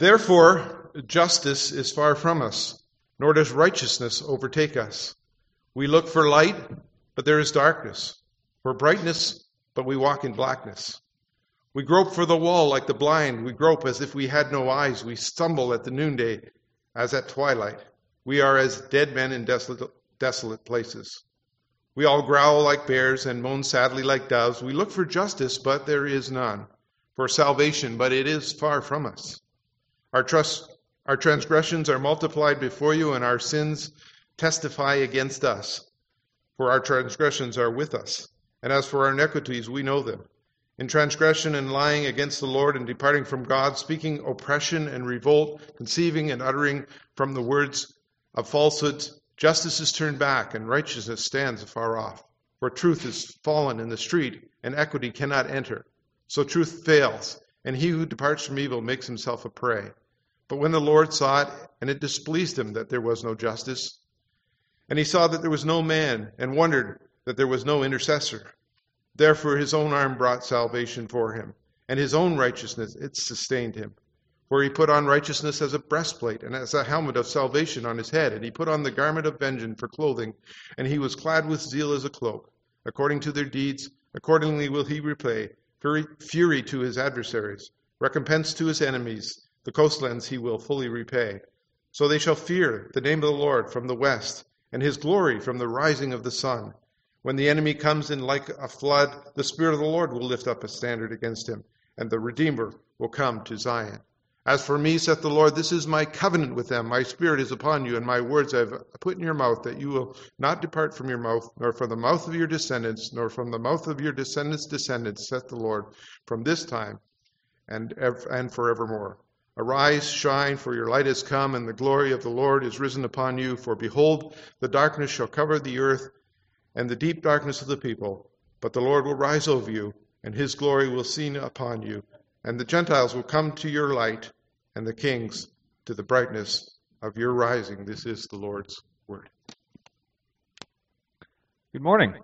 Therefore, justice is far from us, nor does righteousness overtake us. We look for light, but there is darkness. For brightness, but we walk in blackness. We grope for the wall like the blind. We grope as if we had no eyes. We stumble at the noonday as at twilight. We are as dead men in desolate places. We all growl like bears and moan sadly like doves. We look for justice, but there is none. For salvation, but it is far from us. Our transgressions are multiplied before you, and our sins testify against us. For our transgressions are with us, and as for our iniquities, we know them. In transgression and lying against the Lord and departing from God, speaking oppression and revolt, conceiving and uttering from the words of falsehoods, justice is turned back, and righteousness stands afar off. For truth is fallen in the street, and equity cannot enter. So truth fails, and he who departs from evil makes himself a prey. But when the Lord saw it, and it displeased him that there was no justice, and he saw that there was no man, and wondered that there was no intercessor, therefore his own arm brought salvation for him, and his own righteousness, it sustained him. For he put on righteousness as a breastplate, and as a helmet of salvation on his head, and he put on the garment of vengeance for clothing, and he was clad with zeal as a cloak. According to their deeds, accordingly will he repay, fury to his adversaries, recompense to his enemies. The coastlands he will fully repay. So they shall fear the name of the Lord from the west, and his glory from the rising of the sun. When the enemy comes in like a flood, the Spirit of the Lord will lift up a standard against him, and the Redeemer will come to Zion. As for me, saith the Lord, this is my covenant with them. My Spirit is upon you, and my words I have put in your mouth, that you will not depart from your mouth, nor from the mouth of your descendants, nor from the mouth of your descendants' descendants, saith the Lord, from this time and forevermore. Arise, shine, for your light has come, and the glory of the Lord is risen upon you. For behold, the darkness shall cover the earth, and the deep darkness of the people. But the Lord will rise over you, and his glory will shine upon you. And the Gentiles will come to your light, and the kings to the brightness of your rising. This is the Lord's word. Good morning.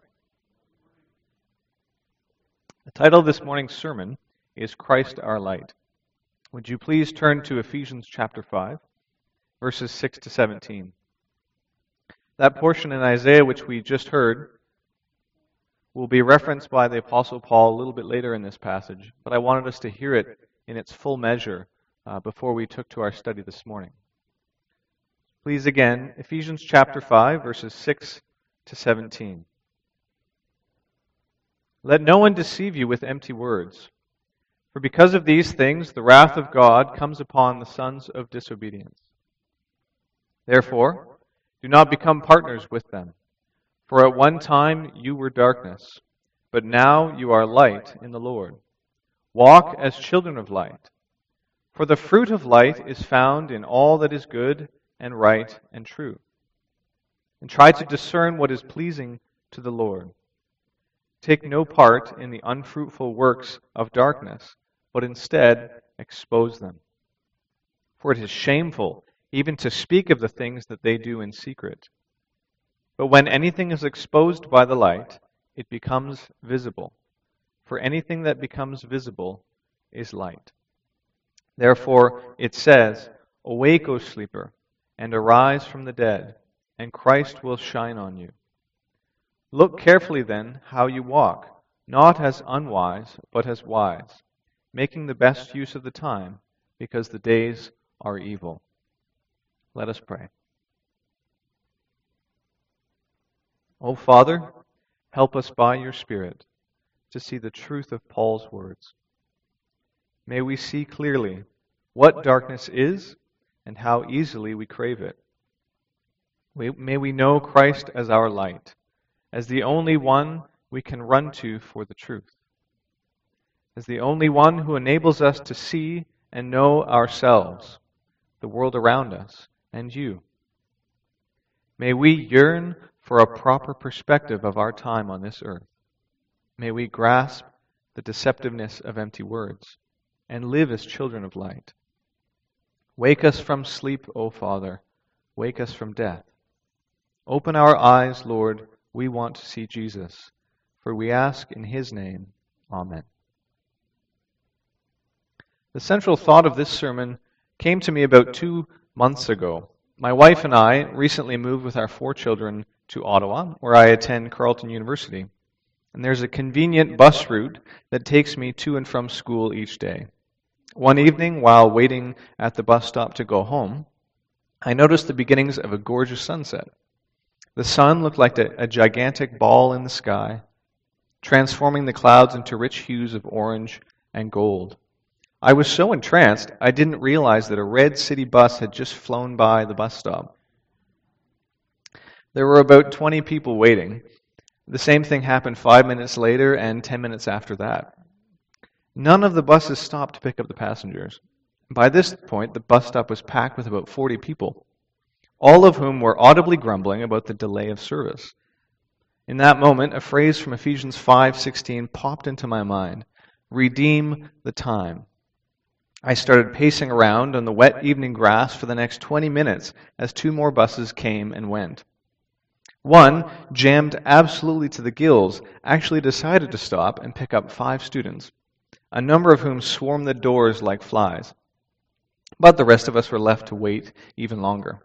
The title of this morning's sermon is Christ our Light. Would you please turn to Ephesians chapter 5, verses 6 to 17. That portion in Isaiah which we just heard will be referenced by the Apostle Paul a little bit later in this passage, but I wanted us to hear it in its full measure before we took to our study this morning. Please again, Ephesians chapter 5, verses 6 to 17. Let no one deceive you with empty words. For because of these things, the wrath of God comes upon the sons of disobedience. Therefore, do not become partners with them. For at one time you were darkness, but now you are light in the Lord. Walk as children of light. For the fruit of light is found in all that is good and right and true. And try to discern what is pleasing to the Lord. Take no part in the unfruitful works of darkness, but instead expose them. For it is shameful even to speak of the things that they do in secret. But when anything is exposed by the light, it becomes visible. For anything that becomes visible is light. Therefore it says, Awake, O sleeper, and arise from the dead, and Christ will shine on you. Look carefully then how you walk, not as unwise, but as wise, making the best use of the time, because the days are evil. Let us pray. O Father, help us by your Spirit to see the truth of Paul's words. May we see clearly what darkness is and how easily we crave it. May we know Christ as our light, as the only one we can run to for the truth, as the only one who enables us to see and know ourselves, the world around us, and you. May we yearn for a proper perspective of our time on this earth. May we grasp the deceptiveness of empty words and live as children of light. Wake us from sleep, O Father. Wake us from death. Open our eyes, Lord. We want to see Jesus. For we ask in his name. Amen. The central thought of this sermon came to me about 2 months ago. My wife and I recently moved with our 4 children to Ottawa, where I attend Carleton University. And there's a convenient bus route that takes me to and from school each day. One evening, while waiting at the bus stop to go home, I noticed the beginnings of a gorgeous sunset. The sun looked like a gigantic ball in the sky, transforming the clouds into rich hues of orange and gold. I was so entranced, I didn't realize that a red city bus had just flown by the bus stop. There were about 20 people waiting. The same thing happened 5 minutes later and 10 minutes after that. None of the buses stopped to pick up the passengers. By this point, the bus stop was packed with about 40 people, all of whom were audibly grumbling about the delay of service. In that moment, a phrase from Ephesians 5:16 popped into my mind: redeem the time. I started pacing around on the wet evening grass for the next 20 minutes as 2 more buses came and went. One, jammed absolutely to the gills, actually decided to stop and pick up 5 students, a number of whom swarmed the doors like flies. But the rest of us were left to wait even longer.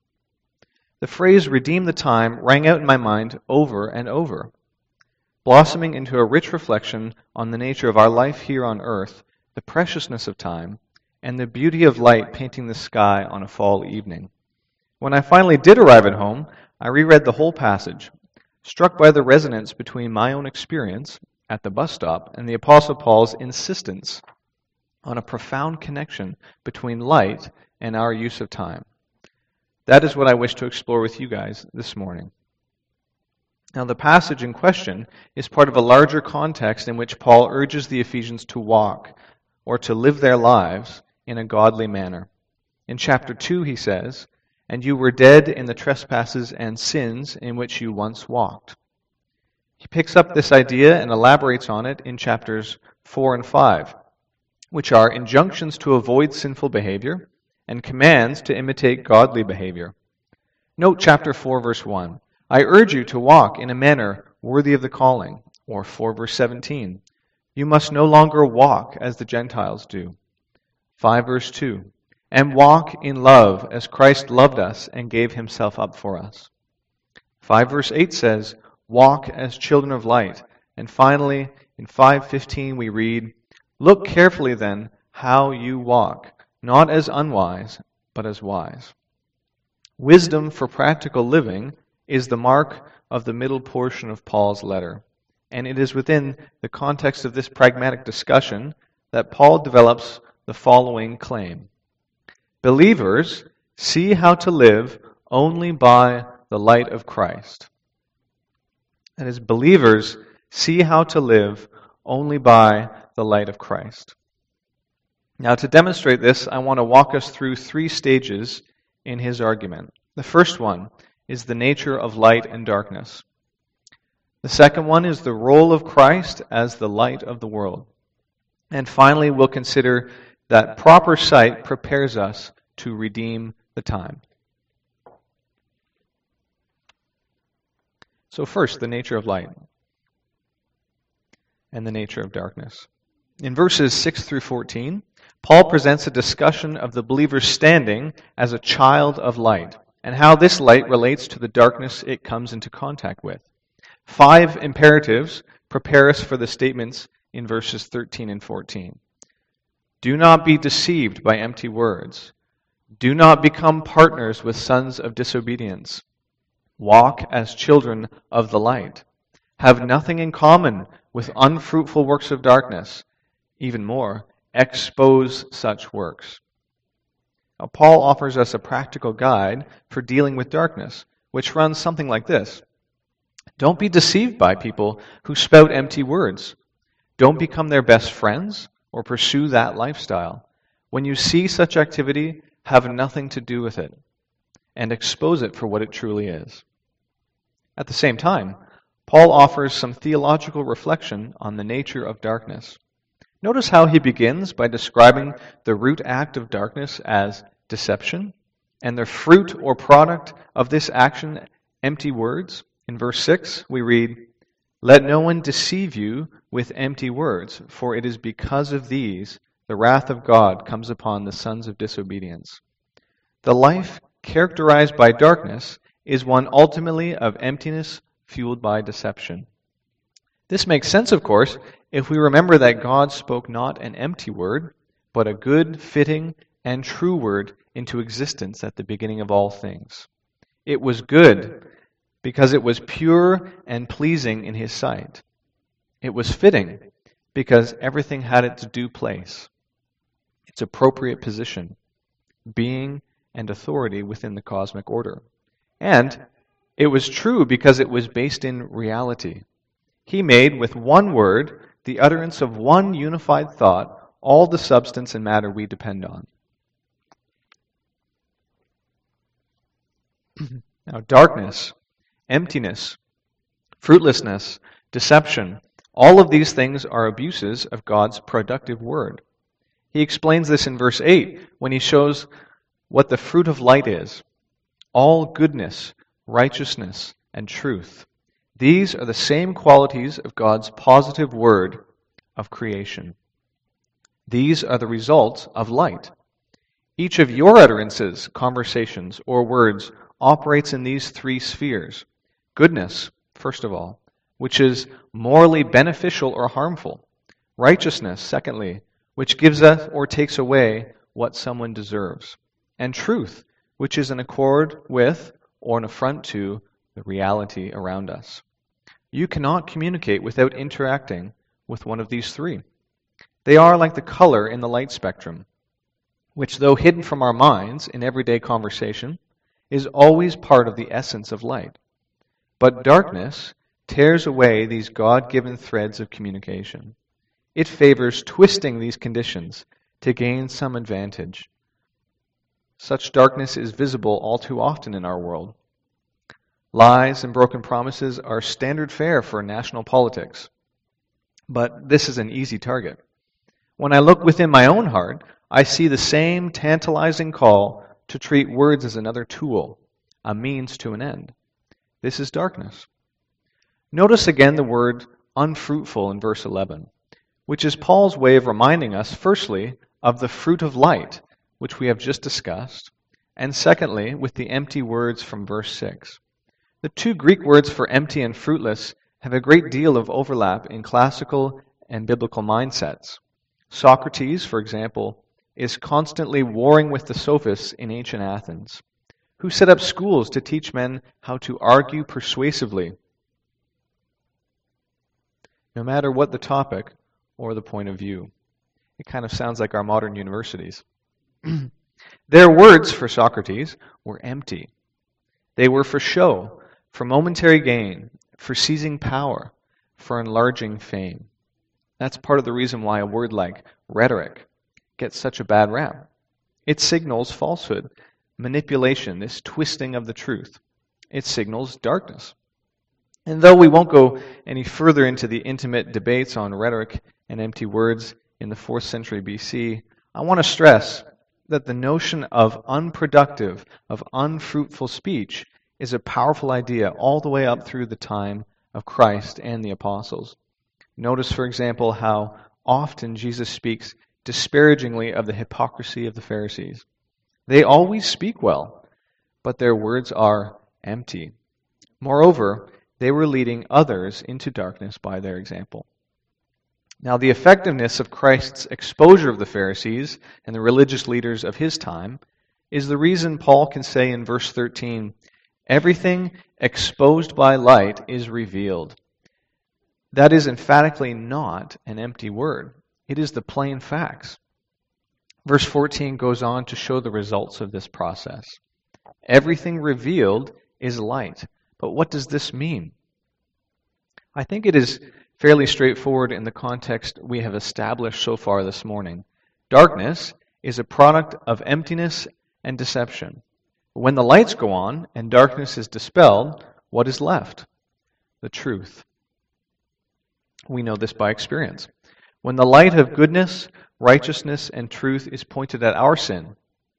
The phrase redeem the time rang out in my mind over and over, blossoming into a rich reflection on the nature of our life here on earth, the preciousness of time, and the beauty of light painting the sky on a fall evening. When I finally did arrive at home, I reread the whole passage, struck by the resonance between my own experience at the bus stop and the Apostle Paul's insistence on a profound connection between light and our use of time. That is what I wish to explore with you guys this morning. Now, the passage in question is part of a larger context in which Paul urges the Ephesians to walk, or to live their lives, in a godly manner. In chapter 2, he says, "And you were dead in the trespasses and sins in which you once walked." He picks up this idea and elaborates on it in chapters 4 and 5, which are injunctions to avoid sinful behavior and commands to imitate godly behavior. Note chapter 4, verse 1. "I urge you to walk in a manner worthy of the calling." Or 4, verse 17. "You must no longer walk as the Gentiles do." 5, verse 2. "And walk in love as Christ loved us and gave himself up for us." 5, verse 8 says, "Walk as children of light." And finally, in 5:15 we read, "Look carefully then how you walk, not as unwise, but as wise." Wisdom for practical living is the mark of the middle portion of Paul's letter. And it is within the context of this pragmatic discussion that Paul develops the following claim: believers see how to live only by the light of Christ. That is, believers see how to live only by the light of Christ. Now, to demonstrate this, I want to walk us through 3 stages in his argument. The first one is the nature of light and darkness. The second one is the role of Christ as the light of the world. And finally, we'll consider that proper sight prepares us to redeem the time. So first, the nature of light and the nature of darkness. In verses 6 through 14, Paul presents a discussion of the believer's standing as a child of light and how this light relates to the darkness it comes into contact with. 5 imperatives prepare us for the statements in verses 13 and 14. Do not be deceived by empty words. Do not become partners with sons of disobedience. Walk as children of the light. Have nothing in common with unfruitful works of darkness. Even more, expose such works. Now, Paul offers us a practical guide for dealing with darkness, which runs something like this. Don't be deceived by people who spout empty words. Don't become their best friends or pursue that lifestyle. When you see such activity, have nothing to do with it and expose it for what it truly is. At the same time, Paul offers some theological reflection on the nature of darkness. Notice how he begins by describing the root act of darkness as deception, and the fruit or product of this action, empty words. In verse 6, we read, "Let no one deceive you with empty words, for it is because of these the wrath of God comes upon the sons of disobedience. The life characterized by darkness is one ultimately of emptiness fueled by deception. This makes sense, of course, if we remember that God spoke not an empty word, but a good, fitting, and true word into existence at the beginning of all things. It was good because it was pure and pleasing in His sight. It was fitting because everything had its due place, its appropriate position, being, and authority within the cosmic order. And it was true because it was based in reality. He made with one word, the utterance of one unified thought, all the substance and matter we depend on. Now, darkness, emptiness, fruitlessness, deception, all of these things are abuses of God's productive word. He explains this in verse 8 when he shows what the fruit of light is. All goodness, righteousness, and truth. These are the same qualities of God's positive word of creation. These are the results of light. Each of your utterances, conversations, or words operates in these three spheres. Goodness, first of all, which is morally beneficial or harmful. Righteousness, secondly, which gives us or takes away what someone deserves. And truth, which is in accord with or an affront to the reality around us. You cannot communicate without interacting with one of these three. They are like the color in the light spectrum, which, though hidden from our minds in everyday conversation, is always part of the essence of light. But darkness tears away these God-given threads of communication. It favors twisting these conditions to gain some advantage. Such darkness is visible all too often in our world. Lies and broken promises are standard fare for national politics. But this is an easy target. When I look within my own heart, I see the same tantalizing call to treat words as another tool, a means to an end. This is darkness. Notice again the word unfruitful in verse 11, which is Paul's way of reminding us, firstly, of the fruit of light, which we have just discussed, and secondly, with the empty words from verse 6. The two Greek words for empty and fruitless have a great deal of overlap in classical and biblical mindsets. Socrates, for example, is constantly warring with the sophists in ancient Athens, who set up schools to teach men how to argue persuasively, no matter what the topic or the point of view. It kind of sounds like our modern universities. Their words for Socrates were empty. They were for show, for momentary gain, for seizing power, for enlarging fame. That's part of the reason why a word like rhetoric gets such a bad rap. It signals falsehood, manipulation, this twisting of the truth. It signals darkness. And though we won't go any further into the intimate debates on rhetoric and empty words in the 4th century BC, I want to stress that the notion of unproductive, of unfruitful speech is a powerful idea all the way up through the time of Christ and the apostles. Notice, for example, how often Jesus speaks disparagingly of the hypocrisy of the Pharisees. They always speak well, but their words are empty. Moreover, they were leading others into darkness by their example. Now, the effectiveness of Christ's exposure of the Pharisees and the religious leaders of his time is the reason Paul can say in verse 13, everything exposed by light is revealed. That is emphatically not an empty word. It is the plain facts. Verse 14 goes on to show the results of this process. Everything revealed is light. But what does this mean? I think it is fairly straightforward in the context we have established so far this morning. Darkness is a product of emptiness and deception. When the lights go on and darkness is dispelled, what is left? The truth. We know this by experience. When the light of goodness, righteousness, and truth is pointed at our sin,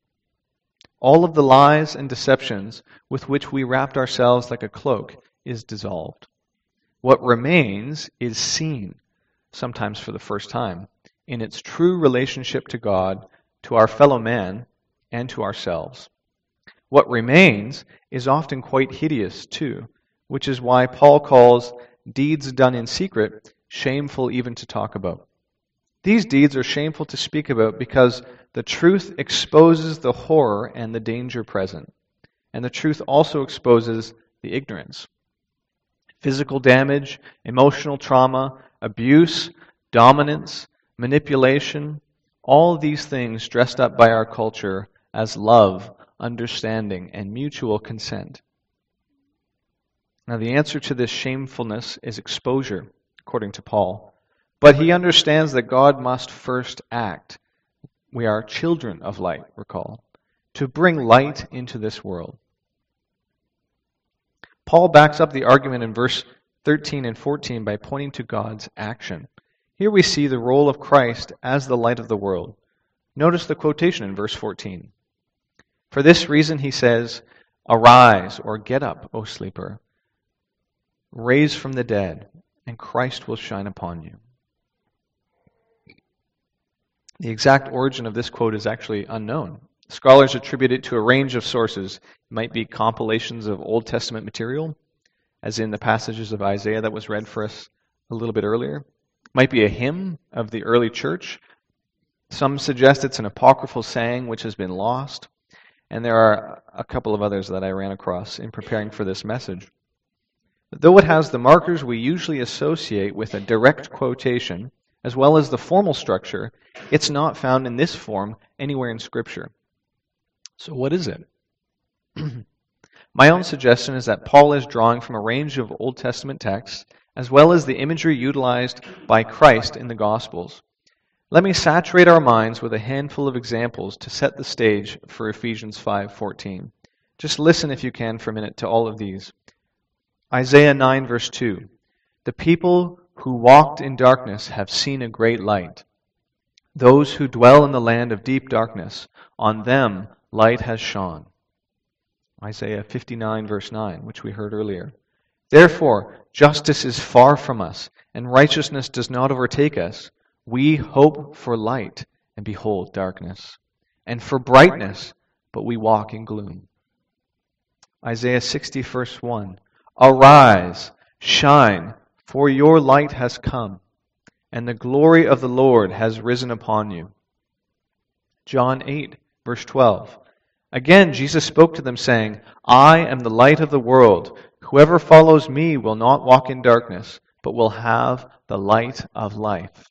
all of the lies and deceptions with which we wrapped ourselves like a cloak is dissolved. What remains is seen, sometimes for the first time, in its true relationship to God, to our fellow man, and to ourselves. What remains is often quite hideous too, which is why Paul calls deeds done in secret shameful even to talk about. These deeds are shameful to speak about because the truth exposes the horror and the danger present, and the truth also exposes the ignorance. Physical damage, emotional trauma, abuse, dominance, manipulation, all these things dressed up by our culture as love, understanding, and mutual consent. Now, the answer to this shamefulness is exposure, according to Paul. But he understands that God must first act. We are children of light, recall, to bring light into this world. Paul backs up the argument in verse 13 and 14 by pointing to God's action. Here we see the role of Christ as the light of the world. Notice the quotation in verse 14. For this reason, he says, "Arise," or "Get up, O sleeper. Raise from the dead, and Christ will shine upon you." The exact origin of this quote is actually unknown. Scholars attribute it to a range of sources. It might be compilations of Old Testament material, as in the passages of Isaiah that was read for us a little bit earlier. It might be a hymn of the early church. Some suggest it's an apocryphal saying which has been lost. And there are a couple of others that I ran across in preparing for this message. Though it has the markers we usually associate with a direct quotation, as well as the formal structure, it's not found in this form anywhere in Scripture. So what is it? My own suggestion is that Paul is drawing from a range of Old Testament texts, as well as the imagery utilized by Christ in the Gospels. Let me saturate our minds with a handful of examples to set the stage for Ephesians 5:14. Just listen, if you can, for a minute to all of these. Isaiah 9, verse 2. The people who walked in darkness have seen a great light. Those who dwell in the land of deep darkness, on them light has shone. Isaiah 59, verse 9, which we heard earlier. Therefore, justice is far from us, and righteousness does not overtake us. We hope for light, and behold darkness, and for brightness, but we walk in gloom. Isaiah 60, verse 1. Arise, shine, for your light has come, and the glory of the Lord has risen upon you. John 8, verse 12. Again, Jesus spoke to them, saying, I am the light of the world. Whoever follows me will not walk in darkness, but will have the light of life.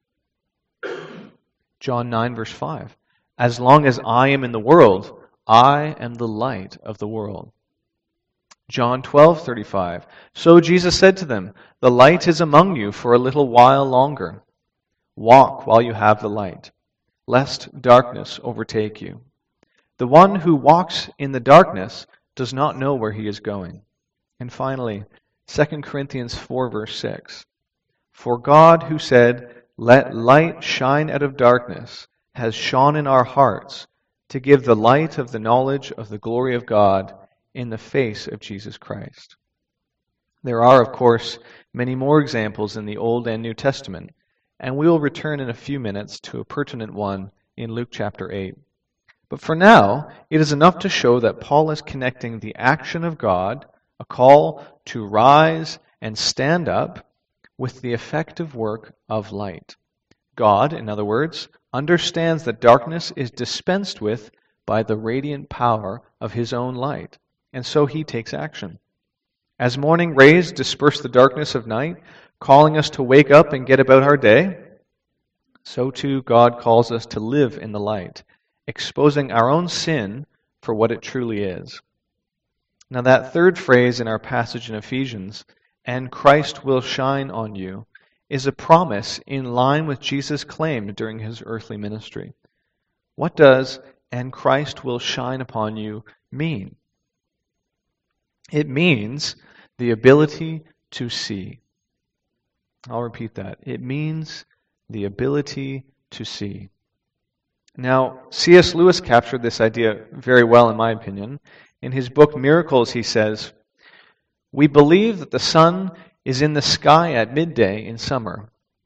John 9, verse 5. As long as I am in the world, I am the light of the world. John 12:35. So Jesus said to them, the light is among you for a little while longer. Walk while you have the light, lest darkness overtake you. The one who walks in the darkness does not know where he is going. And finally, 2 Corinthians 4, verse 6. For God, who said, let light shine out of darkness, has shone in our hearts to give the light of the knowledge of the glory of God in the face of Jesus Christ. There are, of course, many more examples in the Old and New Testament, and we will return in a few minutes to a pertinent one in Luke chapter 8. But for now, it is enough to show that Paul is connecting the action of God, a call to rise and stand up, with the effective work of light. God, in other words, understands that darkness is dispensed with by the radiant power of his own light, and so he takes action. As morning rays disperse the darkness of night, calling us to wake up and get about our day, so too God calls us to live in the light, exposing our own sin for what it truly is. Now that third phrase in our passage in Ephesians, and Christ will shine on you, is a promise in line with Jesus' claim during his earthly ministry. What does and Christ will shine upon you mean? It means the ability to see. I'll repeat that. It means the ability to see. Now, C.S. Lewis captured this idea very well, in my opinion. In his book Miracles, he says, we believe that the sun is in the sky at midday in summer.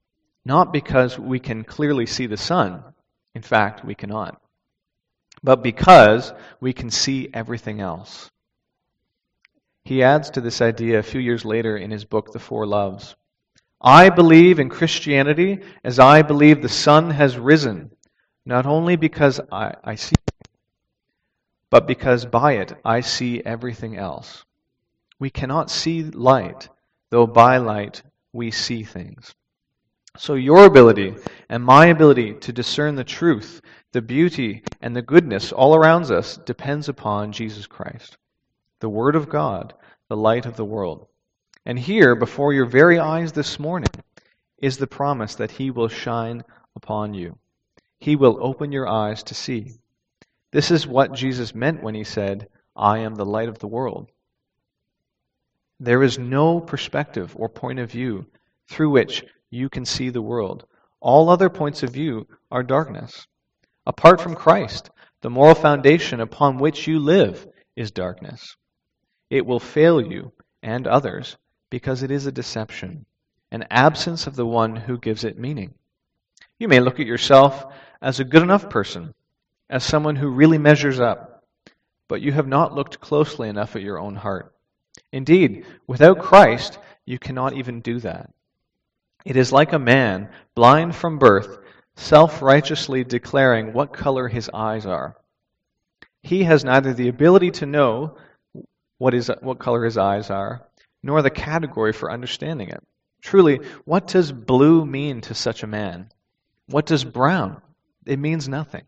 not because we can clearly see the sun. In fact, we cannot. But because we can see everything else. He adds to this idea a few years later in his book, The Four Loves. I believe in Christianity as I believe the sun has risen, not only because I see it, but because by it I see everything else. We cannot see light, though by light we see things. So your ability and my ability to discern the truth, the beauty, and the goodness all around us depends upon Jesus Christ, the Word of God, the light of the world. And here, before your very eyes this morning, is the promise that He will shine upon you. He will open your eyes to see. This is what Jesus meant when He said, I am the light of the world. There is no perspective or point of view through which you can see the world. All other points of view are darkness. Apart from Christ, the moral foundation upon which you live is darkness. It will fail you and others because it is a deception, an absence of the one who gives it meaning. You may look at yourself as a good enough person, as someone who really measures up, but you have not looked closely enough at your own heart. Indeed, without Christ, you cannot even do that. It is like a man, blind from birth, self-righteously declaring what color his eyes are. He has neither the ability to know what color his eyes are, nor the category for understanding it. Truly, what does blue mean to such a man? What does brown? It means nothing.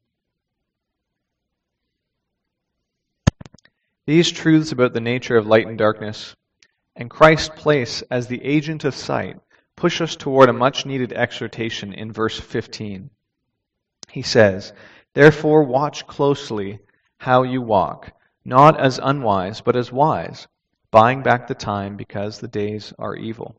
These truths about the nature of light and darkness and Christ's place as the agent of sight push us toward a much-needed exhortation in verse 15. He says, Therefore watch closely how you walk, not as unwise, but as wise, buying back the time because the days are evil.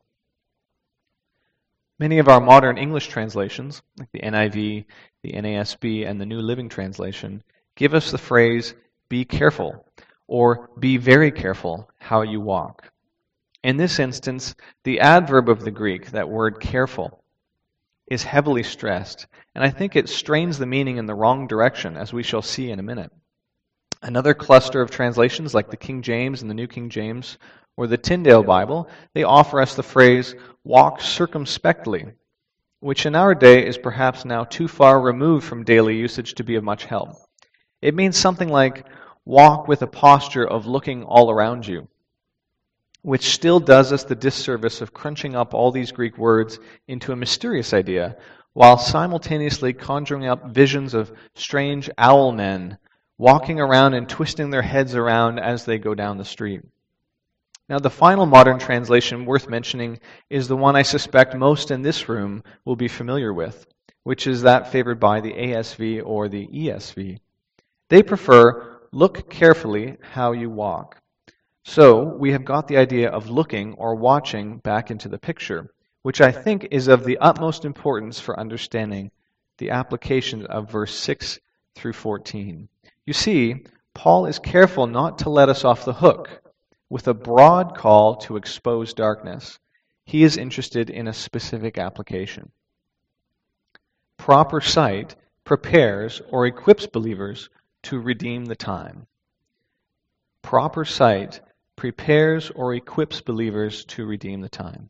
Many of our modern English translations, like the NIV, the NASB, and the New Living Translation, give us the phrase, be careful, or be very careful how you walk. In this instance, the adverb of the Greek, that word careful, is heavily stressed, and I think it strains the meaning in the wrong direction, as we shall see in a minute. Another cluster of translations, like the King James and the New King James, or the Tyndale Bible, they offer us the phrase, walk circumspectly, which in our day is perhaps now too far removed from daily usage to be of much help. It means something like, walk with a posture of looking all around you, which still does us the disservice of crunching up all these Greek words into a mysterious idea, while simultaneously conjuring up visions of strange owl men walking around and twisting their heads around as they go down the street. Now, the final modern translation worth mentioning is the one I suspect most in this room will be familiar with, which is that favored by the ASV or the ESV. They prefer, look carefully how you walk. So, we have got the idea of looking or watching back into the picture, which I think is of the utmost importance for understanding the application of verse 6 through 14. You see, Paul is careful not to let us off the hook with a broad call to expose darkness. He is interested in a specific application. Proper sight prepares or equips believers to redeem the time. Proper sight prepares or equips believers to redeem the time.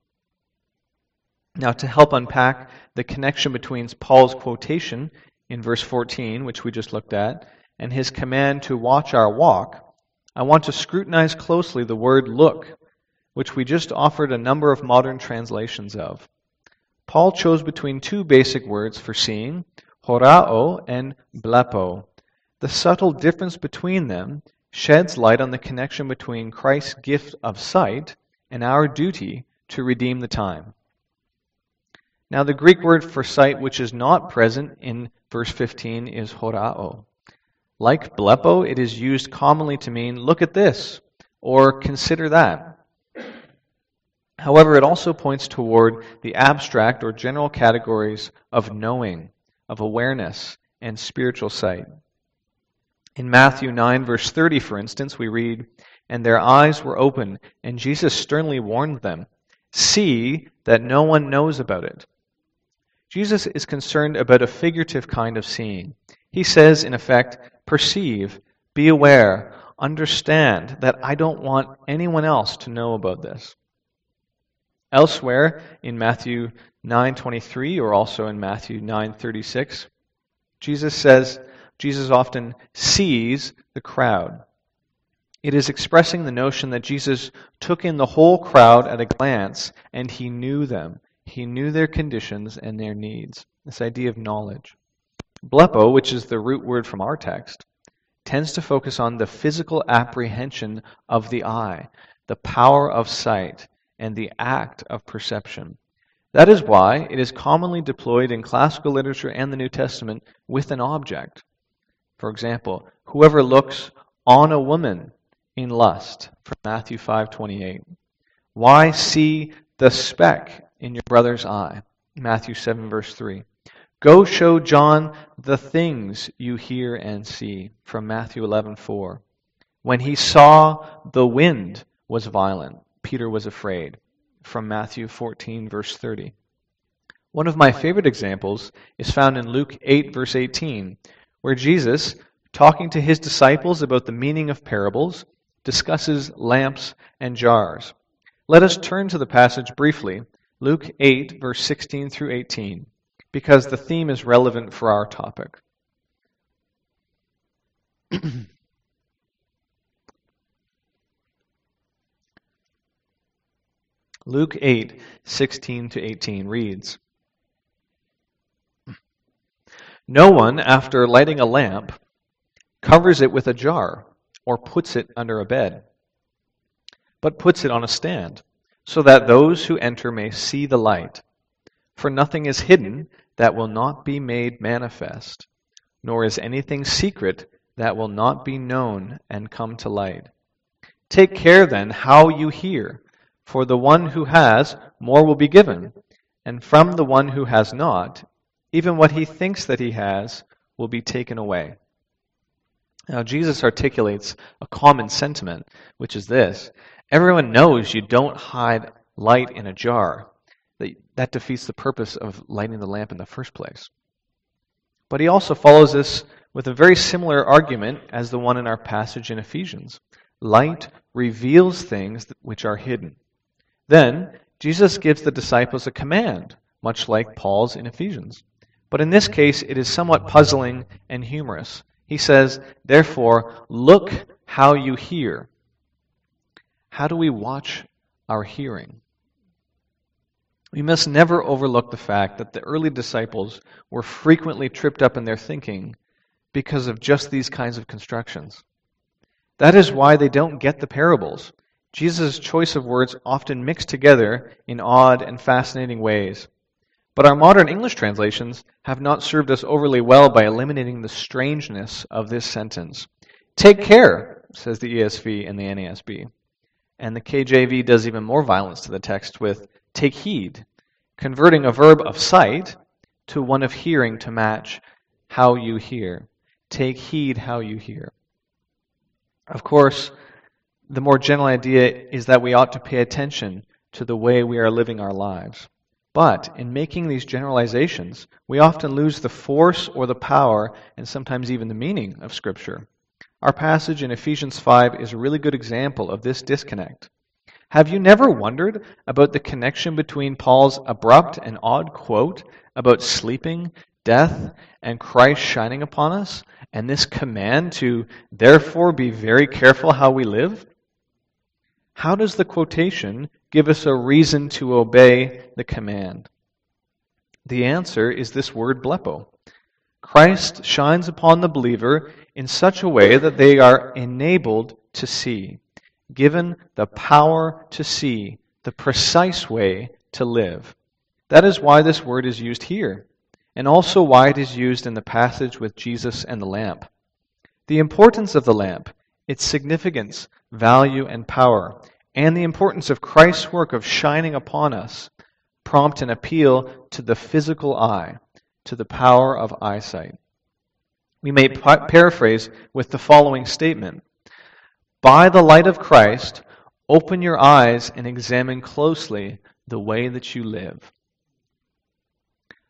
Now, to help unpack the connection between Paul's quotation in verse 14, which we just looked at, and his command to watch our walk, I want to scrutinize closely the word look, which we just offered a number of modern translations of. Paul chose between two basic words for seeing, horao and blepo. The subtle difference between them sheds light on the connection between Christ's gift of sight and our duty to redeem the time. Now, the Greek word for sight, which is not present in verse 15, is horao. Like blepo, it is used commonly to mean, look at this, or consider that. However, it also points toward the abstract or general categories of knowing, of awareness, and spiritual sight. In Matthew 9, verse 30, for instance, we read, And their eyes were open, and Jesus sternly warned them, See that no one knows about it. Jesus is concerned about a figurative kind of seeing. He says, in effect, perceive, be aware, understand that I don't want anyone else to know about this. Elsewhere in Matthew 9:23 or also in Matthew 9:36, Jesus often sees the crowd. It is expressing the notion that Jesus took in the whole crowd at a glance and he knew them. He knew their conditions and their needs. This idea of knowledge. Blepo, which is the root word from our text, tends to focus on the physical apprehension of the eye, the power of sight, and the act of perception. That is why it is commonly deployed in classical literature and the New Testament with an object. For example, whoever looks on a woman in lust, from Matthew 5:28. Why see the speck in your brother's eye? Matthew 7 verse 3. Go show John the things you hear and see, from Matthew 11:4. When he saw the wind was violent, Peter was afraid, from Matthew 14 verse 30. One of my favorite examples is found in Luke 8 verse 18, where Jesus, talking to his disciples about the meaning of parables, discusses lamps and jars. Let us turn to the passage briefly, Luke 8 verse 16 through 18. Because the theme is relevant for our topic. Luke 8:16 to 18 reads, No one, after lighting a lamp, covers it with a jar or puts it under a bed, but puts it on a stand, so that those who enter may see the light. For nothing is hidden that will not be made manifest, nor is anything secret that will not be known and come to light. Take care then how you hear, for the one who has, more will be given, and from the one who has not, even what he thinks that he has will be taken away. Now Jesus articulates a common sentiment, which is this: everyone knows you don't hide light in a jar. That defeats the purpose of lighting the lamp in the first place. But he also follows this with a very similar argument as the one in our passage in Ephesians. Light reveals things which are hidden. Then, Jesus gives the disciples a command, much like Paul's in Ephesians. But in this case, it is somewhat puzzling and humorous. He says, therefore, look how you hear. How do we watch our hearing? We must never overlook the fact that the early disciples were frequently tripped up in their thinking because of just these kinds of constructions. That is why they don't get the parables. Jesus' choice of words often mix together in odd and fascinating ways. But our modern English translations have not served us overly well by eliminating the strangeness of this sentence. Take care, says the ESV and the NASB. And the KJV does even more violence to the text with take heed, converting a verb of sight to one of hearing to match how you hear. Take heed how you hear. Of course, the more general idea is that we ought to pay attention to the way we are living our lives. But in making these generalizations, we often lose the force or the power and sometimes even the meaning of Scripture. Our passage in Ephesians 5 is a really good example of this disconnect. Have you never wondered about the connection between Paul's abrupt and odd quote about sleeping, death, and Christ shining upon us, and this command to therefore be very careful how we live? How does the quotation give us a reason to obey the command? The answer is this word blepo. Christ shines upon the believer in such a way that they are enabled to see, given the power to see, the precise way to live. That is why this word is used here, and also why it is used in the passage with Jesus and the lamp. The importance of the lamp, its significance, value, and power, and the importance of Christ's work of shining upon us, prompt an appeal to the physical eye, to the power of eyesight. We may paraphrase with the following statement: by the light of Christ, open your eyes and examine closely the way that you live.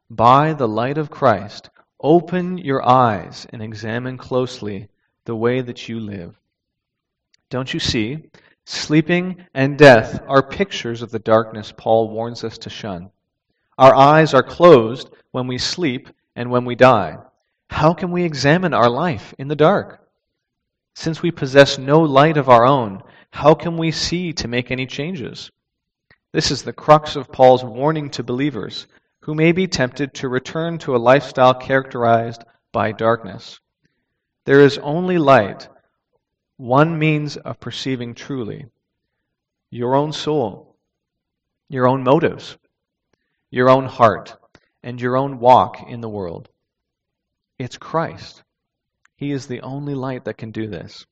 by the light of Christ, open your eyes and examine closely the way that you live. Don't you see? Sleeping and death are pictures of the darkness Paul warns us to shun. Our eyes are closed when we sleep and when we die. How can we examine our life in the dark? Since we possess no light of our own, how can we see to make any changes? This is the crux of Paul's warning to believers who may be tempted to return to a lifestyle characterized by darkness. There is only light, one means of perceiving truly: your own soul, your own motives, your own heart, and your own walk in the world. It's Christ. He is the only light that can do this.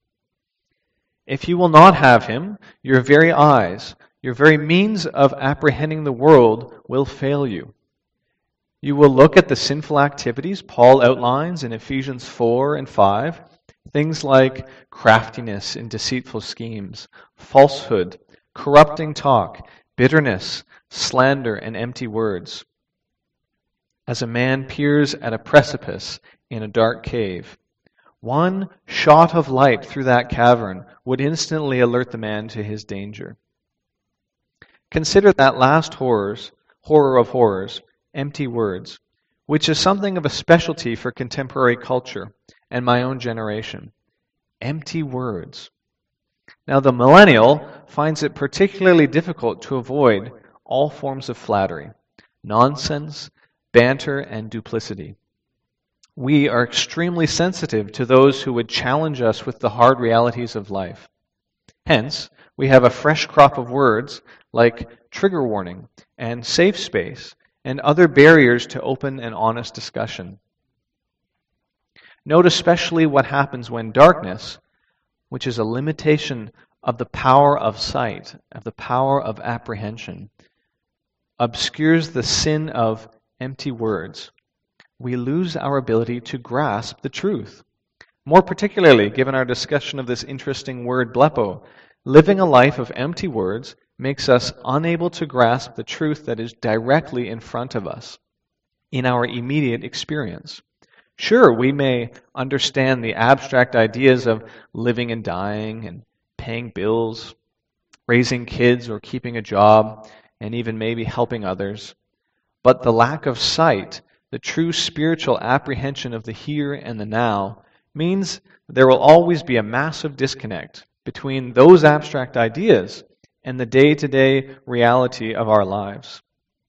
If you will not have him, your very eyes, your very means of apprehending the world will fail you. You will look at the sinful activities Paul outlines in Ephesians 4 and 5, things like craftiness in deceitful schemes, falsehood, corrupting talk, bitterness, slander, and empty words. As a man peers at a precipice in a dark cave, one shot of light through that cavern would instantly alert the man to his danger. Consider that last horror of horrors, empty words, which is something of a specialty for contemporary culture and my own generation. Empty words. Now, the millennial finds it particularly difficult to avoid all forms of flattery, nonsense, banter, and duplicity. We are extremely sensitive to those who would challenge us with the hard realities of life. Hence, we have a fresh crop of words like trigger warning and safe space and other barriers to open and honest discussion. Note especially what happens when darkness, which is a limitation of the power of sight, of the power of apprehension, obscures the sin of empty words. We lose our ability to grasp the truth. More particularly, given our discussion of this interesting word blepo, living a life of empty words makes us unable to grasp the truth that is directly in front of us, in our immediate experience. Sure, we may understand the abstract ideas of living and dying and paying bills, raising kids or keeping a job, and even maybe helping others. But the lack of sight, the true spiritual apprehension of the here and the now, means there will always be a massive disconnect between those abstract ideas and the day-to-day reality of our lives.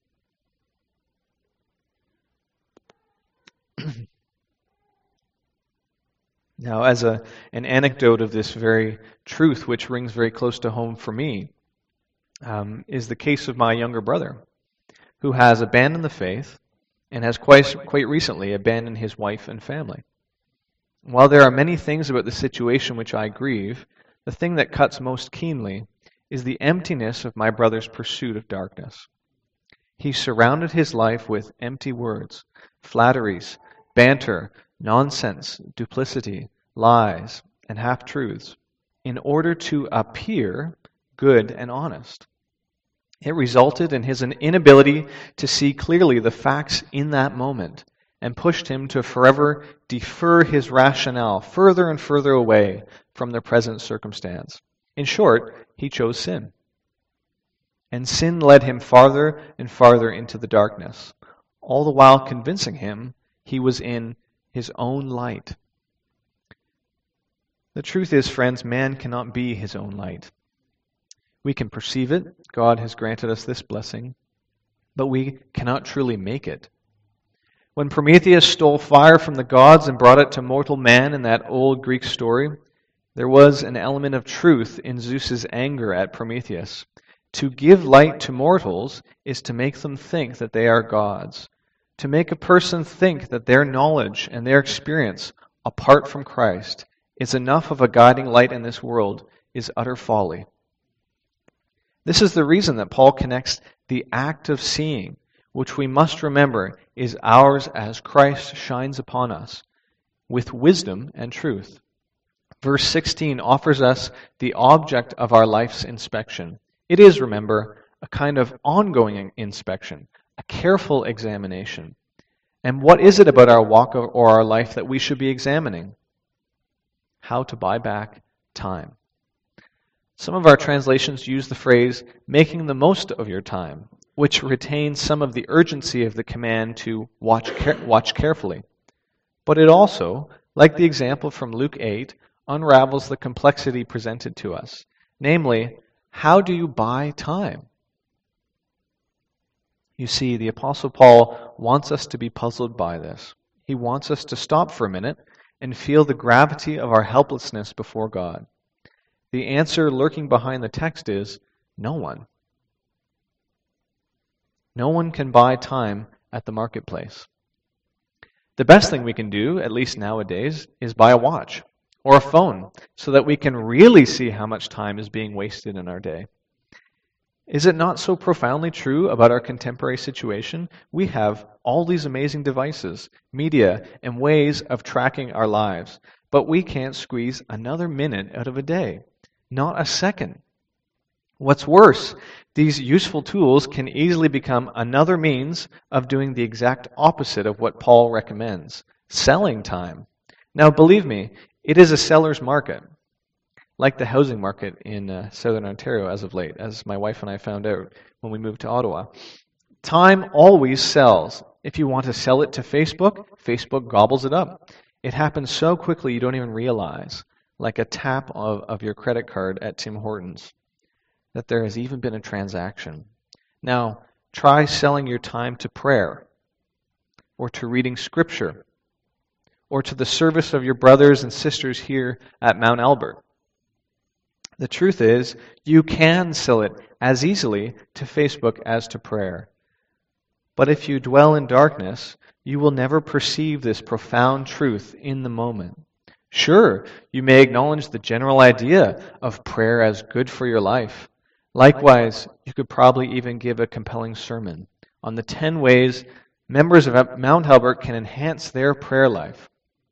Now, as an anecdote of this very truth, which rings very close to home for me, is the case of my younger brother, who has abandoned the faith and has quite recently abandoned his wife and family. While there are many things about the situation which I grieve, the thing that cuts most keenly is the emptiness of my brother's pursuit of darkness. He surrounded his life with empty words, flatteries, banter, nonsense, duplicity, lies, and half-truths in order to appear good and honest. It resulted in his inability to see clearly the facts in that moment and pushed him to forever defer his rationale further and further away from the present circumstance. In short, he chose sin. And sin led him farther and farther into the darkness, all the while convincing him he was in his own light. The truth is, friends, man cannot be his own light. We can perceive it. God has granted us this blessing, but we cannot truly make it. When Prometheus stole fire from the gods and brought it to mortal man in that old Greek story, there was an element of truth in Zeus's anger at Prometheus. To give light to mortals is to make them think that they are gods. To make a person think that their knowledge and their experience apart from Christ is enough of a guiding light in this world is utter folly. This is the reason that Paul connects the act of seeing, which we must remember is ours as Christ shines upon us, with wisdom and truth. Verse 16 offers us the object of our life's inspection. It is, remember, a kind of ongoing inspection, a careful examination. And what is it about our walk or our life that we should be examining? How to buy back time. Some of our translations use the phrase, making the most of your time, which retains some of the urgency of the command to watch carefully. But it also, like the example from Luke 8, unravels the complexity presented to us. Namely, how do you buy time? You see, the Apostle Paul wants us to be puzzled by this. He wants us to stop for a minute and feel the gravity of our helplessness before God. The answer lurking behind the text is no one. No one can buy time at the marketplace. The best thing we can do, at least nowadays, is buy a watch or a phone so that we can really see how much time is being wasted in our day. Is it not so profoundly true about our contemporary situation? We have all these amazing devices, media, and ways of tracking our lives, but we can't squeeze another minute out of a day, not a second. What's worse, these useful tools can easily become another means of doing the exact opposite of what Paul recommends, selling time. Now, believe me, it is a seller's market. Like the housing market in southern Ontario as of late, as my wife and I found out when we moved to Ottawa. Time always sells. If you want to sell it to Facebook, Facebook gobbles it up. It happens so quickly you don't even realize, like a tap of your credit card at Tim Hortons, that there has even been a transaction. Now, try selling your time to prayer, or to reading Scripture, or to the service of your brothers and sisters here at Mount Albert. The truth is, you can sell it as easily to Facebook as to prayer. But if you dwell in darkness, you will never perceive this profound truth in the moment. Sure, you may acknowledge the general idea of prayer as good for your life. Likewise, you could probably even give a compelling sermon on the 10 ways members of Mount Albert can enhance their prayer life.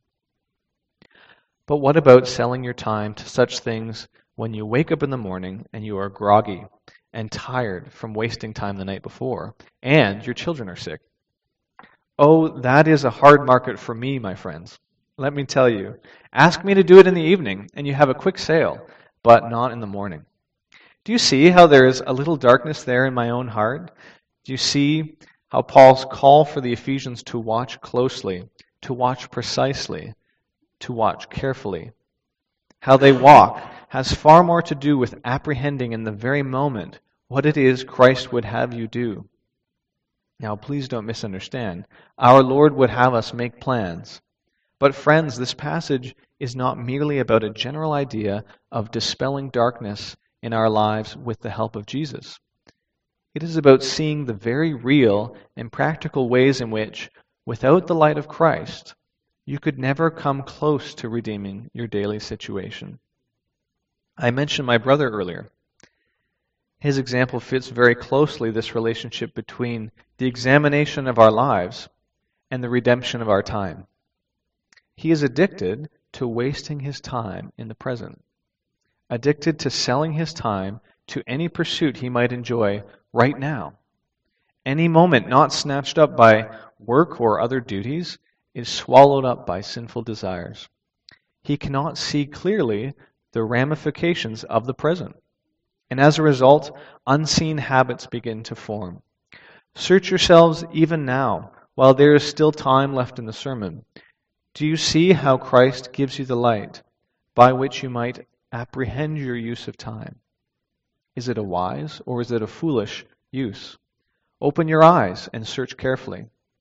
But what about selling your time to such things when you wake up in the morning and you are groggy and tired from wasting time the night before, and your children are sick? Oh, that is a hard market for me, my friends. Let me tell you. Ask me to do it in the evening, and you have a quick sale, but not in the morning. Do you see how there is a little darkness there in my own heart? Do you see how Paul's call for the Ephesians to watch closely, to watch precisely, to watch carefully? How they walk has far more to do with apprehending in the very moment what it is Christ would have you do. Now, please don't misunderstand. Our Lord would have us make plans. But friends, this passage is not merely about a general idea of dispelling darkness in our lives with the help of Jesus. It is about seeing the very real and practical ways in which, without the light of Christ, you could never come close to redeeming your daily situation. I mentioned my brother earlier. His example fits very closely this relationship between the examination of our lives and the redemption of our time. He is addicted to wasting his time in the present, addicted to selling his time to any pursuit he might enjoy right now. Any moment not snatched up by work or other duties is swallowed up by sinful desires. He cannot see clearly the ramifications of the present. And as a result, unseen habits begin to form. Search yourselves even now, while there is still time left in the sermon. Do you see how Christ gives you the light by which you might apprehend your use of time? Is it a wise or is it a foolish use? Open your eyes and search carefully.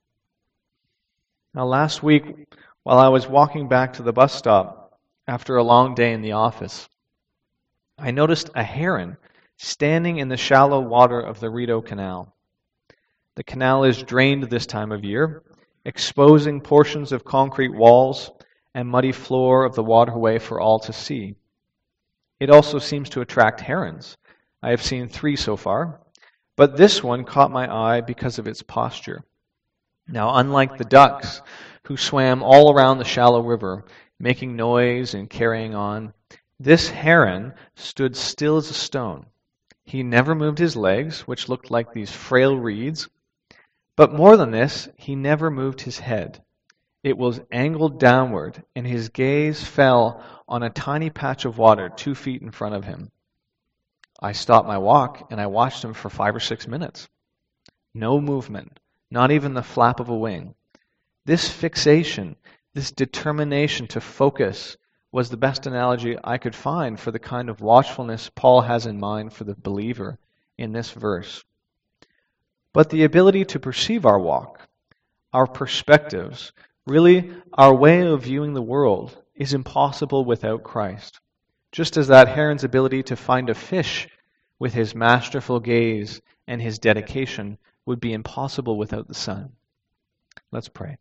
Now, last week, while I was walking back to the bus stop after a long day in the office, I noticed a heron standing in the shallow water of the Rideau Canal. The canal is drained this time of year, exposing portions of concrete walls and muddy floor of the waterway for all to see. It also seems to attract herons. I have seen 3 so far, but this one caught my eye because of its posture. Now, unlike the ducks who swam all around the shallow river, making noise and carrying on, this heron stood still as a stone. He never moved his legs, which looked like these frail reeds, But more than this, he never moved his head. It was angled downward, and his gaze fell on a tiny patch of water 2 feet in front of him. I stopped my walk, and I watched him for 5 or 6 minutes. No movement, not even the flap of a wing. This fixation, this determination to focus, was the best analogy I could find for the kind of watchfulness Paul has in mind for the believer in this verse. But the ability to perceive our walk, our perspectives, really our way of viewing the world, is impossible without Christ. Just as that heron's ability to find a fish with his masterful gaze and his dedication would be impossible without the sun. Let's pray.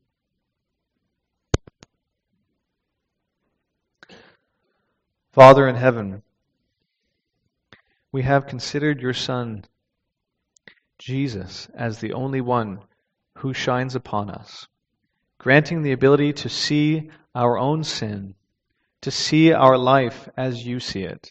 Father in heaven, we have considered your Son, Jesus, as the only one who shines upon us, granting the ability to see our own sin, to see our life as you see it.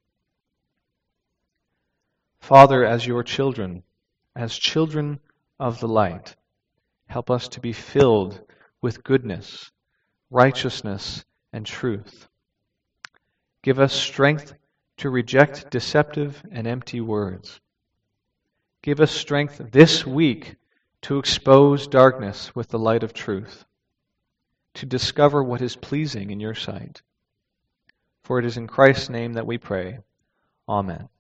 Father, as your children, as children of the light, help us to be filled with goodness, righteousness, and truth. Give us strength to reject deceptive and empty words. Give us strength this week to expose darkness with the light of truth, to discover what is pleasing in your sight. For it is in Christ's name that we pray. Amen.